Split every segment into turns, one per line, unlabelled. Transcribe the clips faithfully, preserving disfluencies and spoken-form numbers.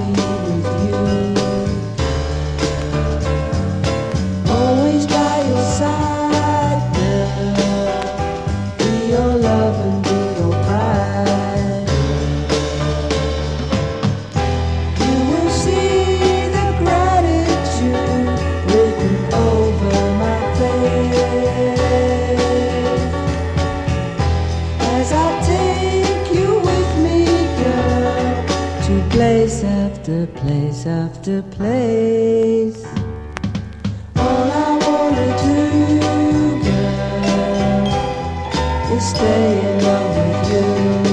happy with you. Always by your side, girl. Be your love and be your pride. You will see the gratitude written over my face as I take you with me, girl, to place after place after place. All I wanna do, girl, is stay in love with you.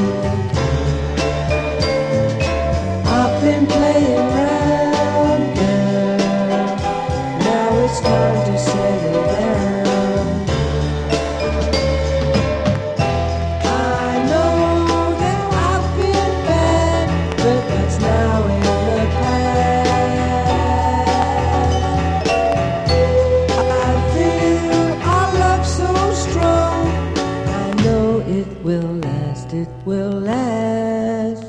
I've been playing around, girl, now it's time to settle down. I know that I've been bad, but that's now in the past. I feel our love so strong, I know it will last, it will last.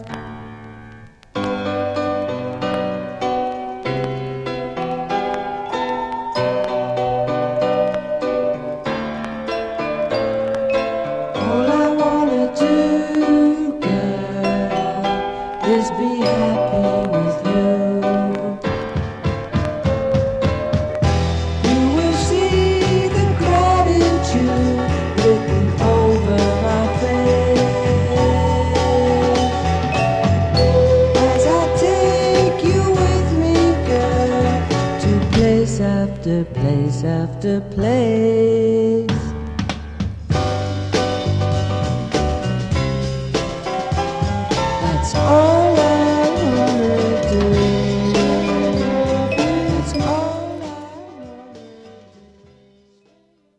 All I wanna do, girl, is be happy with you. You will see the gratitude written over my face as I take you with me, girl, to place after place after place. That's all